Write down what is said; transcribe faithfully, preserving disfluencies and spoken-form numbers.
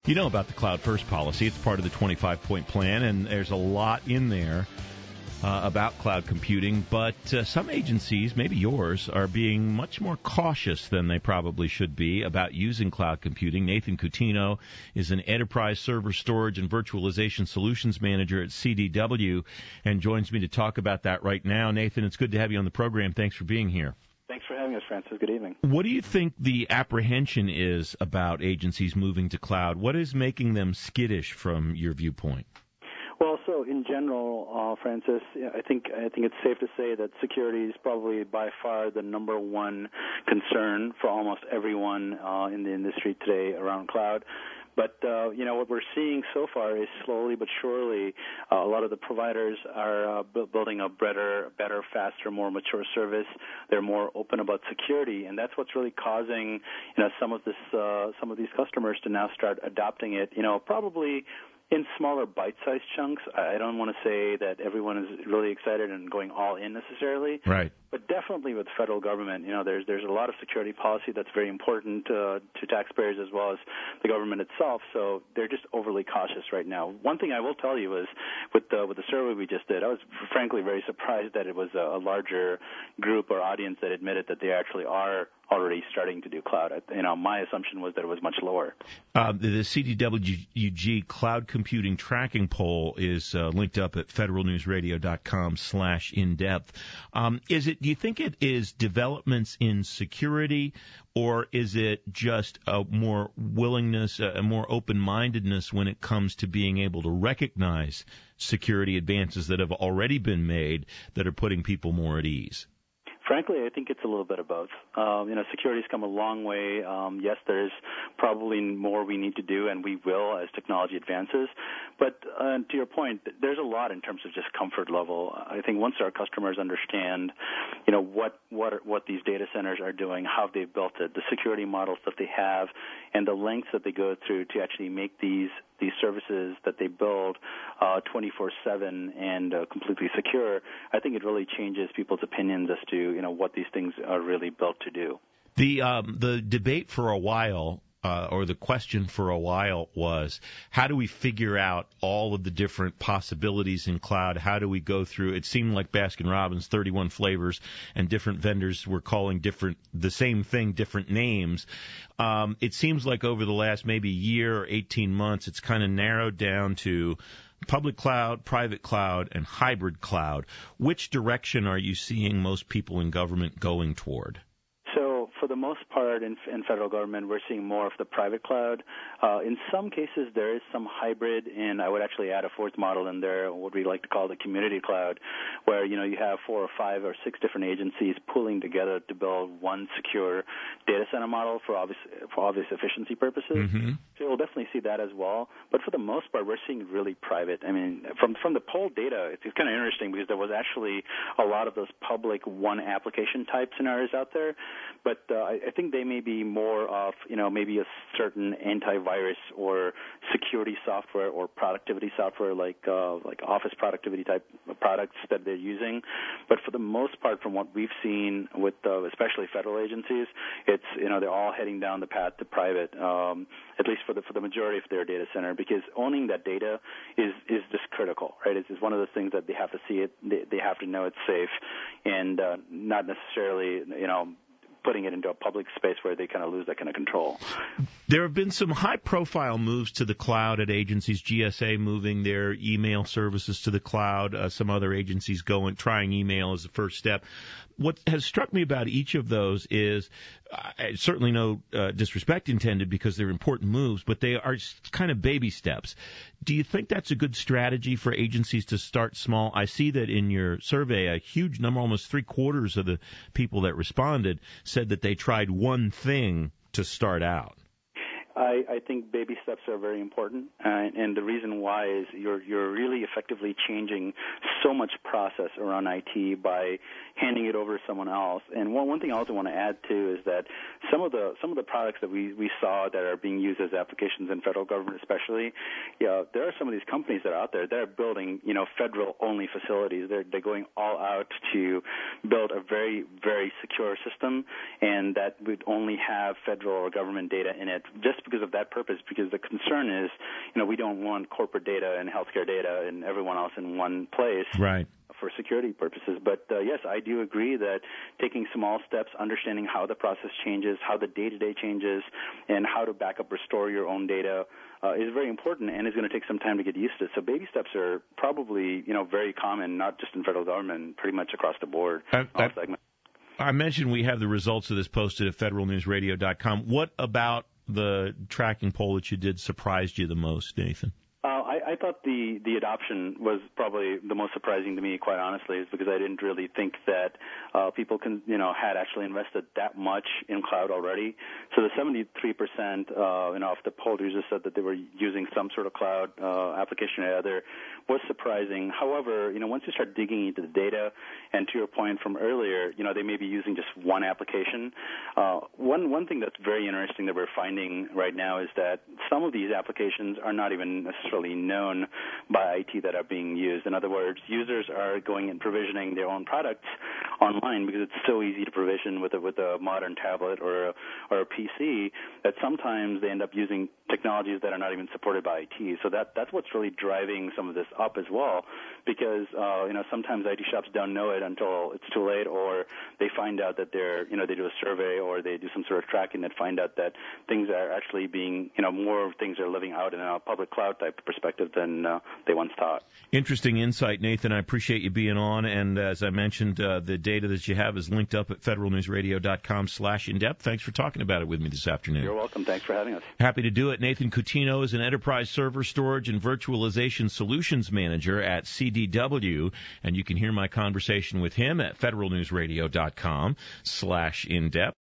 You know about the Cloud First policy. It's part of the twenty-five point plan, and there's a lot in there uh, about cloud computing. But uh, some agencies, maybe yours, are being much more cautious than they probably should be about using cloud computing. Nathan Coutinho is an enterprise server storage and virtualization solutions manager at C D W and joins me to talk about that right now. Nathan, it's good to have you on the program. Thanks for being here. Thanks for having us, Francis. Good evening. What do you think the apprehension is about agencies moving to cloud? What is making them skittish from your viewpoint? Well, so in general, uh, Francis, I think I think it's safe to say that security is probably by far the number one concern for almost everyone uh, in the industry today around cloud. But, uh, you know, what we're seeing so far is slowly but surely uh, a lot of the providers are uh, bu- building a better, better, faster, more mature service. They're more open about security, and that's what's really causing, you know, some of this, uh, some of these customers to now start adopting it, you know, probably in smaller bite-sized chunks. I don't want to say that everyone is really excited and going all in necessarily. Right. But definitely with the federal government, you know, there's there's a lot of security policy that's very important uh, to taxpayers as well as the government itself. So they're just overly cautious right now. One thing I will tell you is with the with the survey we just did, I was frankly very surprised that it was a, a larger group or audience that admitted that they actually are already starting to do cloud. You know, my assumption was that it was much lower. Uh, the, the C D W G Cloud Computing Tracking Poll is uh, linked up at federalnewsradio.com slash in-depth. Um, is it, do you think it is developments in security, or is it just a more willingness, a more open-mindedness when it comes to being able to recognize security advances that have already been made that are putting people more at ease? Frankly, I think it's a little bit of both. Um, you know, security's come a long way. Um, yes, there's probably more we need to do, and we will as technology advances. But uh, to your point, there's a lot in terms of just comfort level. I think once our customers understand, you know, what what are, what these data centers are doing, how they've built it, the security models that they have, and the lengths that they go through to actually make these these services that they build uh, twenty-four seven and uh, completely secure, I think it really changes people's opinions as to, you know, what these things are really built to do. The um, the debate for a while, uh, or the question for a while was, how do we figure out all of the different possibilities in cloud? How do we go through? It seemed like Baskin-Robbins, thirty-one flavors, and different vendors were calling different the same thing different names. Um, it seems like over the last maybe year or eighteen months, it's kind of narrowed down to public cloud, private cloud, and hybrid cloud. Which direction are you seeing most people in government going toward? So for the most part in, in federal government, we're seeing more of the private cloud. Uh, in some cases, there is some hybrid, and I would actually add a fourth model in there, what we like to call the community cloud, where, you know, you have four or five or six different agencies pulling together to build one secure data center model for obvious, for obvious efficiency purposes. Mm-hmm. So we'll definitely see that as well. But for the most part, we're seeing really private. I mean, from from the poll data, it's, it's kind of interesting because there was actually a lot of those public one application type scenarios out there. But uh, I, I think they may be more of, you know, maybe a certain antivirus or security software or productivity software like uh, like Office productivity type products that they're using. But for the most part, from what we've seen with uh, especially federal agencies, it's, you know, they're all heading down the path to private, um, at least for the for the majority of their data center, because owning that data is is just critical, right? It's, it's one of those things that they have to see it, they, they have to know it's safe, and uh, not necessarily, you know, putting it into a public space where they kind of lose that kind of control. There have been some high-profile moves to the cloud at agencies, G S A moving their email services to the cloud, uh, some other agencies going trying email as the first step. What has struck me about each of those is, uh, certainly no uh, disrespect intended because they're important moves, but they are kind of baby steps. Do you think that's a good strategy for agencies to start small? I see that in your survey, a huge number, almost three-quarters of the people that responded said that they tried one thing to start out. I, I think baby steps are very important, uh, and the reason why is you're you're really effectively changing so much process around I T by handing it over to someone else. And one one thing I also want to add too is that some of the some of the products that we, we saw that are being used as applications in federal government, especially, you know, there are some of these companies that are out there that are building, you know, federal only facilities. They're they're going all out to build a very very secure system, and that would only have federal or government data in it, just because of that purpose, because the concern is, you know, we don't want corporate data and healthcare data and everyone else in one place. Right. For security purposes. But uh, yes, I do agree that taking small steps, understanding how the process changes, how the day-to-day changes, and how to back up, restore your own data uh, is very important, and is going to take some time to get used to. So baby steps are probably, you know, very common, not just in federal government, pretty much across the board. I, I, segments. I mentioned we have the results of this posted at federal news radio dot com. What about the tracking poll that you did surprised you the most, Nathan? Uh, I, I thought the, the adoption was probably the most surprising to me, quite honestly, is because I didn't really think that uh, people can, you know, had actually invested that much in cloud already. So the seventy-three percent, uh, you know, of the poll users said that they were using some sort of cloud uh, application or other was surprising. However, you know, once you start digging into the data, and to your point from earlier, you know, they may be using just one application. Uh, one one thing that's very interesting that we're finding right now is that some of these applications are not even necessarily known by I T that are being used. In other words, users are going and provisioning their own products online because it's so easy to provision with a, with a modern tablet or a, or a P C that sometimes they end up using technologies that are not even supported by I T. So that that's what's really driving some of this up as well, because uh, you know sometimes I T shops don't know it until it's too late, or they find out that they're you know they do a survey or they do some sort of tracking and find out that things are actually being you know more things are living out in a public cloud type perspective than uh, they once thought. Interesting insight, Nathan. I appreciate you being on. And as I mentioned, uh, the data that you have is linked up at federal news radio dot com slash in depth. Thanks for talking about it with me this afternoon. You're welcome. Thanks for having us. Happy to do it. Nathan Coutinho is an enterprise server storage and virtualization solutions manager at C D W, and you can hear my conversation with him at federal news radio dot com slash in depth.